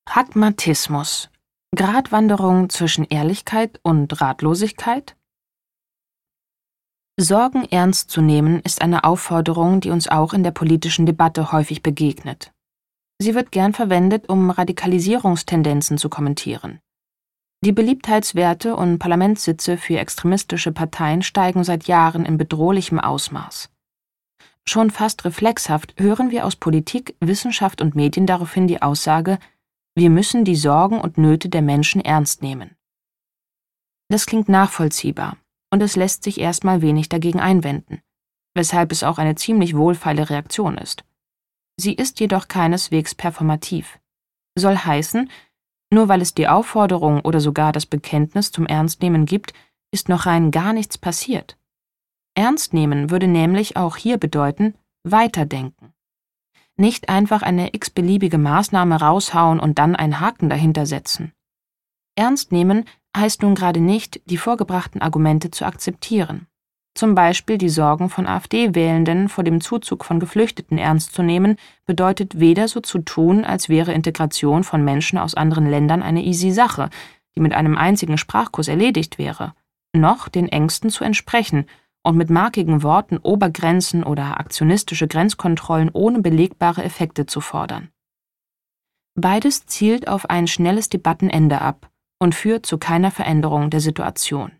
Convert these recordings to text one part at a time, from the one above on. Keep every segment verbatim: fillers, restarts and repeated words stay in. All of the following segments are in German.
Pragmatismus. Gratwanderung zwischen Ehrlichkeit und Ratlosigkeit? Sorgen ernst zu nehmen ist eine Aufforderung, die uns auch in der politischen Debatte häufig begegnet. Sie wird gern verwendet, um Radikalisierungstendenzen zu kommentieren. Die Beliebtheitswerte und Parlamentssitze für extremistische Parteien steigen seit Jahren in bedrohlichem Ausmaß. Schon fast reflexhaft hören wir aus Politik, Wissenschaft und Medien daraufhin die Aussage: Wir müssen die Sorgen und Nöte der Menschen ernst nehmen. Das klingt nachvollziehbar, und es lässt sich erstmal wenig dagegen einwenden, weshalb es auch eine ziemlich wohlfeile Reaktion ist. Sie ist jedoch keineswegs performativ. Soll heißen, nur weil es die Aufforderung oder sogar das Bekenntnis zum Ernstnehmen gibt, ist noch rein gar nichts passiert. Ernstnehmen würde nämlich auch hier bedeuten, weiterdenken. Nicht einfach eine x-beliebige Maßnahme raushauen und dann einen Haken dahinter setzen. Ernst nehmen heißt nun gerade nicht, die vorgebrachten Argumente zu akzeptieren. Zum Beispiel die Sorgen von AfD-Wählenden vor dem Zuzug von Geflüchteten ernst zu nehmen, bedeutet weder so zu tun, als wäre Integration von Menschen aus anderen Ländern eine easy Sache, die mit einem einzigen Sprachkurs erledigt wäre, noch den Ängsten zu entsprechen und mit markigen Worten Obergrenzen oder aktionistische Grenzkontrollen ohne belegbare Effekte zu fordern. Beides zielt auf ein schnelles Debattenende ab und führt zu keiner Veränderung der Situation.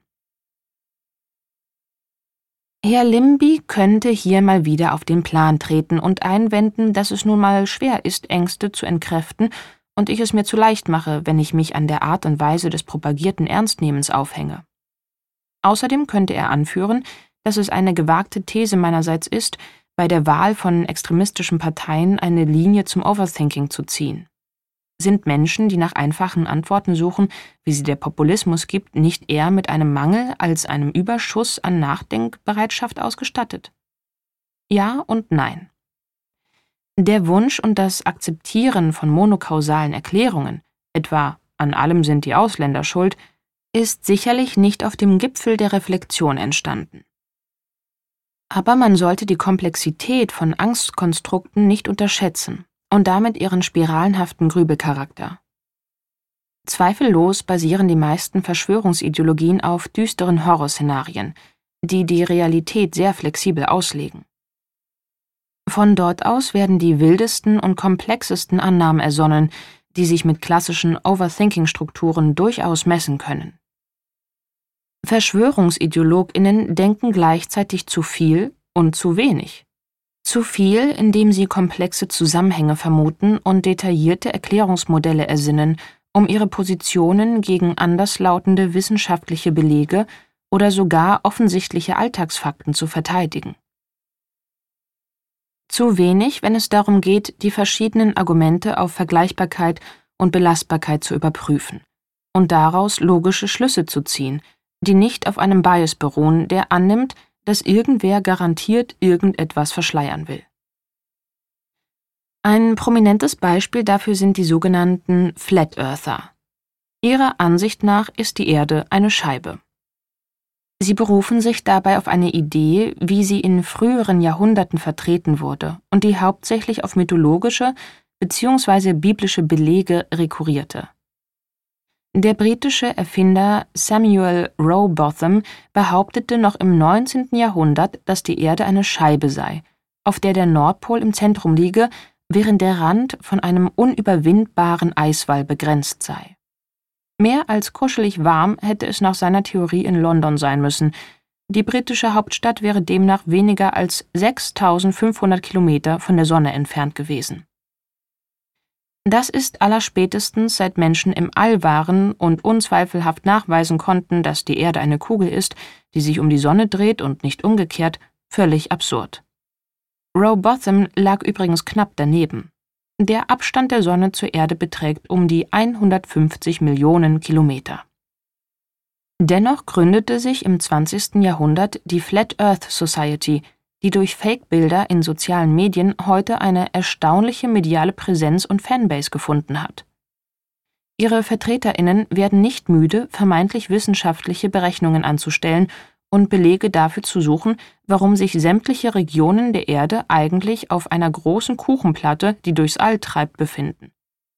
Herr Limby könnte hier mal wieder auf den Plan treten und einwenden, dass es nun mal schwer ist, Ängste zu entkräften und ich es mir zu leicht mache, wenn ich mich an der Art und Weise des propagierten Ernstnehmens aufhänge. Außerdem könnte er anführen, dass es eine gewagte These meinerseits ist, bei der Wahl von extremistischen Parteien eine Linie zum Overthinking zu ziehen. Sind Menschen, die nach einfachen Antworten suchen, wie sie der Populismus gibt, nicht eher mit einem Mangel als einem Überschuss an Nachdenkbereitschaft ausgestattet? Ja und nein. Der Wunsch und das Akzeptieren von monokausalen Erklärungen, etwa an allem sind die Ausländer schuld, ist sicherlich nicht auf dem Gipfel der Reflexion entstanden. Aber man sollte die Komplexität von Angstkonstrukten nicht unterschätzen und damit ihren spiralenhaften Grübelcharakter. Zweifellos basieren die meisten Verschwörungsideologien auf düsteren Horrorszenarien, die die Realität sehr flexibel auslegen. Von dort aus werden die wildesten und komplexesten Annahmen ersonnen, die sich mit klassischen Overthinking-Strukturen durchaus messen können. VerschwörungsideologInnen denken gleichzeitig zu viel und zu wenig. Zu viel, indem sie komplexe Zusammenhänge vermuten und detaillierte Erklärungsmodelle ersinnen, um ihre Positionen gegen anderslautende wissenschaftliche Belege oder sogar offensichtliche Alltagsfakten zu verteidigen. Zu wenig, wenn es darum geht, die verschiedenen Argumente auf Vergleichbarkeit und Belastbarkeit zu überprüfen und daraus logische Schlüsse zu ziehen, die nicht auf einem Bias beruhen, der annimmt, dass irgendwer garantiert irgendetwas verschleiern will. Ein prominentes Beispiel dafür sind die sogenannten Flat Earther. Ihrer Ansicht nach ist die Erde eine Scheibe. Sie berufen sich dabei auf eine Idee, wie sie in früheren Jahrhunderten vertreten wurde und die hauptsächlich auf mythologische bzw. biblische Belege rekurrierte. Der britische Erfinder Samuel Rowbotham behauptete noch im neunzehnten Jahrhundert, dass die Erde eine Scheibe sei, auf der der Nordpol im Zentrum liege, während der Rand von einem unüberwindbaren Eiswall begrenzt sei. Mehr als kuschelig warm hätte es nach seiner Theorie in London sein müssen. Die britische Hauptstadt wäre demnach weniger als sechstausendfünfhundert Kilometer von der Sonne entfernt gewesen. Das ist allerspätestens, seit Menschen im All waren und unzweifelhaft nachweisen konnten, dass die Erde eine Kugel ist, die sich um die Sonne dreht und nicht umgekehrt, völlig absurd. Rowbotham lag übrigens knapp daneben. Der Abstand der Sonne zur Erde beträgt um die hundertfünfzig Millionen Kilometer. Dennoch gründete sich im zwanzigsten Jahrhundert die Flat Earth Society, die durch Fake-Bilder in sozialen Medien heute eine erstaunliche mediale Präsenz und Fanbase gefunden hat. Ihre VertreterInnen werden nicht müde, vermeintlich wissenschaftliche Berechnungen anzustellen und Belege dafür zu suchen, warum sich sämtliche Regionen der Erde eigentlich auf einer großen Kuchenplatte, die durchs All treibt, befinden.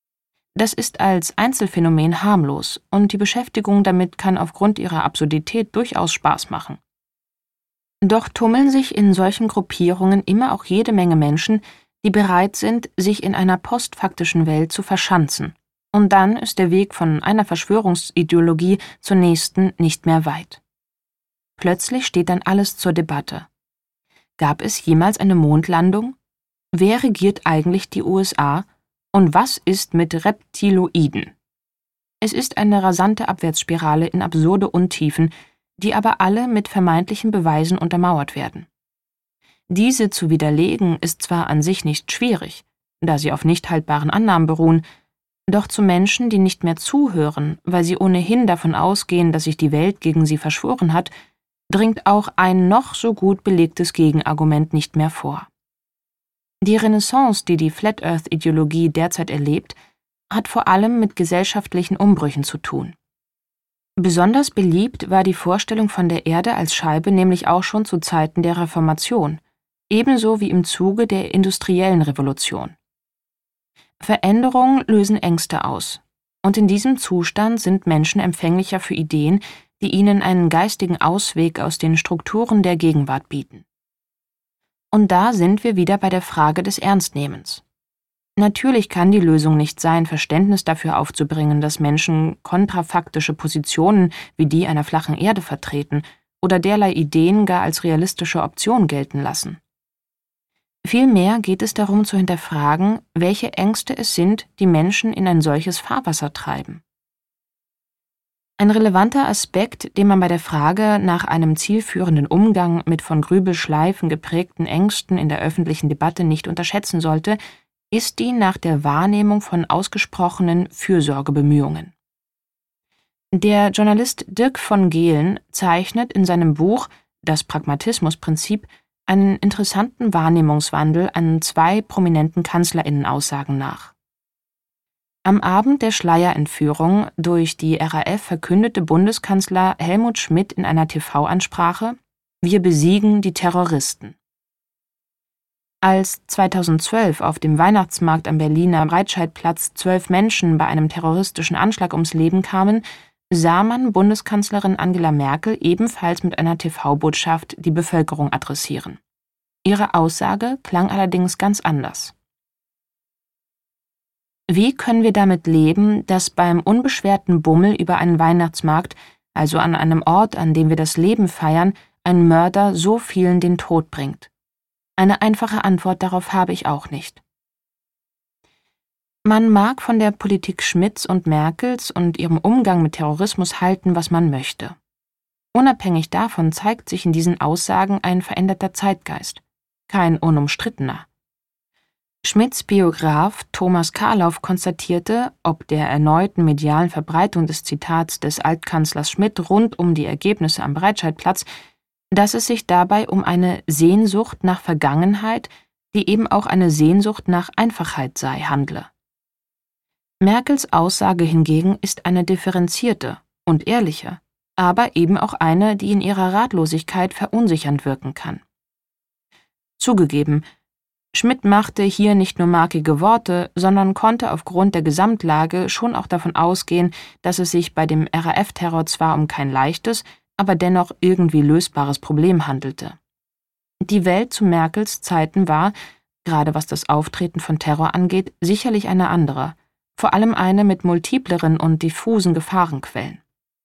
Das ist als Einzelfänomen harmlos und die Beschäftigung damit kann aufgrund ihrer Absurdität durchaus Spaß machen. Doch tummeln sich in solchen Gruppierungen immer auch jede Menge Menschen, die bereit sind, sich in einer postfaktischen Welt zu verschanzen. Und dann ist der Weg von einer Verschwörungsideologie zur nächsten nicht mehr weit. Plötzlich steht dann alles zur Debatte. Gab es jemals eine Mondlandung? Wer regiert eigentlich die U S A? Und was ist mit Reptiloiden? Es ist eine rasante Abwärtsspirale in absurde Untiefen, die aber alle mit vermeintlichen Beweisen untermauert werden. Diese zu widerlegen ist zwar an sich nicht schwierig, da sie auf nicht haltbaren Annahmen beruhen, doch zu Menschen, die nicht mehr zuhören, weil sie ohnehin davon ausgehen, dass sich die Welt gegen sie verschworen hat, dringt auch ein noch so gut belegtes Gegenargument nicht mehr vor. Die Renaissance, die die Flat-Earth-Ideologie derzeit erlebt, hat vor allem mit gesellschaftlichen Umbrüchen zu tun. Besonders beliebt war die Vorstellung von der Erde als Scheibe nämlich auch schon zu Zeiten der Reformation, ebenso wie im Zuge der industriellen Revolution. Veränderungen lösen Ängste aus, und in diesem Zustand sind Menschen empfänglicher für Ideen, die ihnen einen geistigen Ausweg aus den Strukturen der Gegenwart bieten. Und da sind wir wieder bei der Frage des Ernstnehmens. Natürlich kann die Lösung nicht sein, Verständnis dafür aufzubringen, dass Menschen kontrafaktische Positionen wie die einer flachen Erde vertreten oder derlei Ideen gar als realistische Option gelten lassen. Vielmehr geht es darum zu hinterfragen, welche Ängste es sind, die Menschen in ein solches Fahrwasser treiben. Ein relevanter Aspekt, den man bei der Frage nach einem zielführenden Umgang mit von Grübelschleifen geprägten Ängsten in der öffentlichen Debatte nicht unterschätzen sollte, ist die nach der Wahrnehmung von ausgesprochenen Fürsorgebemühungen. Der Journalist Dirk von Gehlen zeichnet in seinem Buch »Das Pragmatismusprinzip« einen interessanten Wahrnehmungswandel an zwei prominenten KanzlerInnen-Aussagen nach. Am Abend der Schleierentführung durch die R A F verkündete Bundeskanzler Helmut Schmidt in einer T V-Ansprache: »Wir besiegen die Terroristen.« Als zweitausendzwölf auf dem Weihnachtsmarkt am Berliner Breitscheidplatz zwölf Menschen bei einem terroristischen Anschlag ums Leben kamen, sah man Bundeskanzlerin Angela Merkel ebenfalls mit einer T V-Botschaft die Bevölkerung adressieren. Ihre Aussage klang allerdings ganz anders. Wie können wir damit leben, dass beim unbeschwerten Bummel über einen Weihnachtsmarkt, also an einem Ort, an dem wir das Leben feiern, ein Mörder so vielen den Tod bringt? Eine einfache Antwort darauf habe ich auch nicht. Man mag von der Politik Schmidts und Merkels und ihrem Umgang mit Terrorismus halten, was man möchte. Unabhängig davon zeigt sich in diesen Aussagen ein veränderter Zeitgeist, kein unumstrittener. Schmidts Biograf Thomas Karloff konstatierte, ob der erneuten medialen Verbreitung des Zitats des Altkanzlers Schmidt rund um die Ergebnisse am Breitscheidplatz, dass es sich dabei um eine Sehnsucht nach Vergangenheit, die eben auch eine Sehnsucht nach Einfachheit sei, handle. Merkels Aussage hingegen ist eine differenzierte und ehrliche, aber eben auch eine, die in ihrer Ratlosigkeit verunsichernd wirken kann. Zugegeben, Schmidt machte hier nicht nur markige Worte, sondern konnte aufgrund der Gesamtlage schon auch davon ausgehen, dass es sich bei dem R A F-Terror zwar um kein leichtes, aber dennoch irgendwie lösbares Problem handelte. Die Welt zu Merkels Zeiten war, gerade was das Auftreten von Terror angeht, sicherlich eine andere, vor allem eine mit multipleren und diffusen Gefahrenquellen.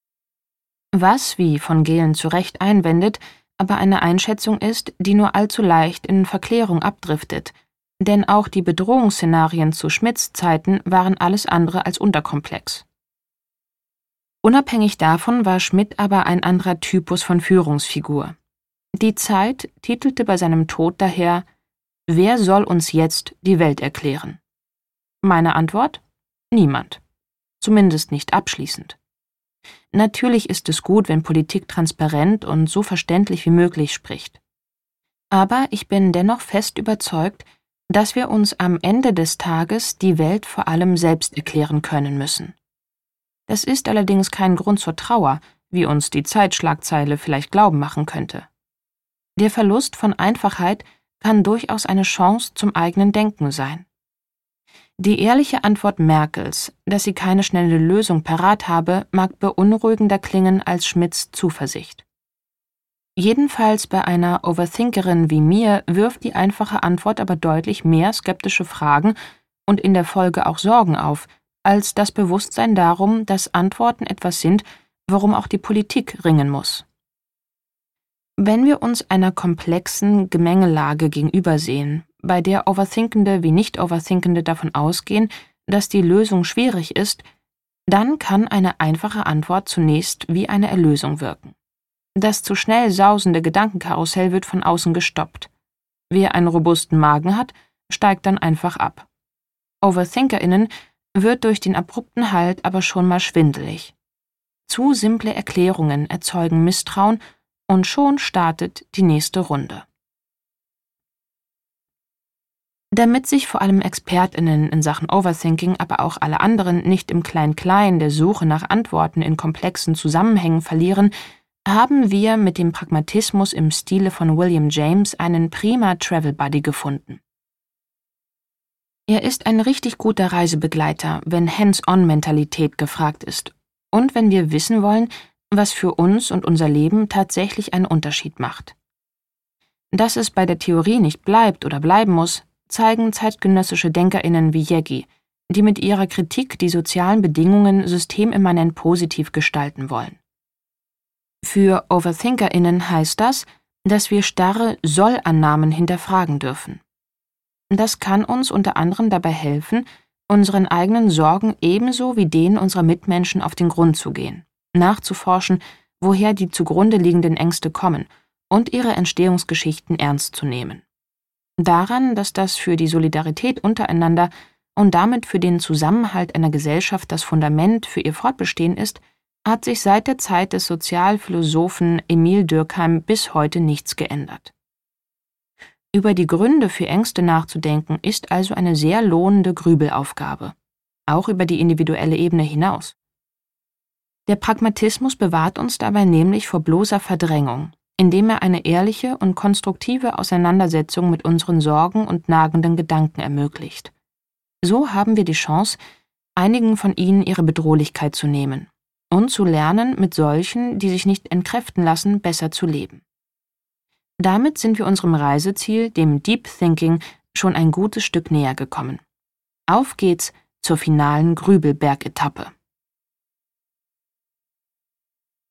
Was, wie von Gehlen zu Recht einwendet, aber eine Einschätzung ist, die nur allzu leicht in Verklärung abdriftet, denn auch die Bedrohungsszenarien zu Schmidts Zeiten waren alles andere als unterkomplex. Unabhängig davon war Schmidt aber ein anderer Typus von Führungsfigur. Die Zeit titelte bei seinem Tod daher: »Wer soll uns jetzt die Welt erklären?« Meine Antwort? Niemand. Zumindest nicht abschließend. Natürlich ist es gut, wenn Politik transparent und so verständlich wie möglich spricht. Aber ich bin dennoch fest überzeugt, dass wir uns am Ende des Tages die Welt vor allem selbst erklären können müssen. Das ist allerdings kein Grund zur Trauer, wie uns die Zeitschlagzeile vielleicht glauben machen könnte. Der Verlust von Einfachheit kann durchaus eine Chance zum eigenen Denken sein. Die ehrliche Antwort Merkels, dass sie keine schnelle Lösung parat habe, mag beunruhigender klingen als Schmidts Zuversicht. Jedenfalls bei einer Overthinkerin wie mir wirft die einfache Antwort aber deutlich mehr skeptische Fragen und in der Folge auch Sorgen auf, als das Bewusstsein darum, dass Antworten etwas sind, worum auch die Politik ringen muss. Wenn wir uns einer komplexen Gemengelage gegenübersehen, bei der Overthinkende wie Nicht-Overthinkende davon ausgehen, dass die Lösung schwierig ist, dann kann eine einfache Antwort zunächst wie eine Erlösung wirken. Das zu schnell sausende Gedankenkarussell wird von außen gestoppt. Wer einen robusten Magen hat, steigt dann einfach ab. OverthinkerInnen wird durch den abrupten Halt aber schon mal schwindelig. Zu simple Erklärungen erzeugen Misstrauen und schon startet die nächste Runde. Damit sich vor allem ExpertInnen in Sachen Overthinking, aber auch alle anderen nicht im Klein-Klein der Suche nach Antworten in komplexen Zusammenhängen verlieren, haben wir mit dem Pragmatismus im Stile von William James einen prima Travel Buddy gefunden. Er ist ein richtig guter Reisebegleiter, wenn Hands-on-Mentalität gefragt ist und wenn wir wissen wollen, was für uns und unser Leben tatsächlich einen Unterschied macht. Dass es bei der Theorie nicht bleibt oder bleiben muss, zeigen zeitgenössische DenkerInnen wie Jaeggi, die mit ihrer Kritik die sozialen Bedingungen systemimmanent positiv gestalten wollen. Für OverthinkerInnen heißt das, dass wir starre Soll-Annahmen hinterfragen dürfen. Das kann uns unter anderem dabei helfen, unseren eigenen Sorgen ebenso wie denen unserer Mitmenschen auf den Grund zu gehen, nachzuforschen, woher die zugrunde liegenden Ängste kommen und ihre Entstehungsgeschichten ernst zu nehmen. Daran, dass das für die Solidarität untereinander und damit für den Zusammenhalt einer Gesellschaft das Fundament für ihr Fortbestehen ist, hat sich seit der Zeit des Sozialphilosophen Emil Durkheim bis heute nichts geändert. Über die Gründe für Ängste nachzudenken, ist also eine sehr lohnende Grübelaufgabe, auch über die individuelle Ebene hinaus. Der Pragmatismus bewahrt uns dabei nämlich vor bloßer Verdrängung, indem er eine ehrliche und konstruktive Auseinandersetzung mit unseren Sorgen und nagenden Gedanken ermöglicht. So haben wir die Chance, einigen von ihnen ihre Bedrohlichkeit zu nehmen und zu lernen, mit solchen, die sich nicht entkräften lassen, besser zu leben. Damit sind wir unserem Reiseziel, dem Deep Thinking, schon ein gutes Stück näher gekommen. Auf geht's zur finalen Grübelberg-Etappe.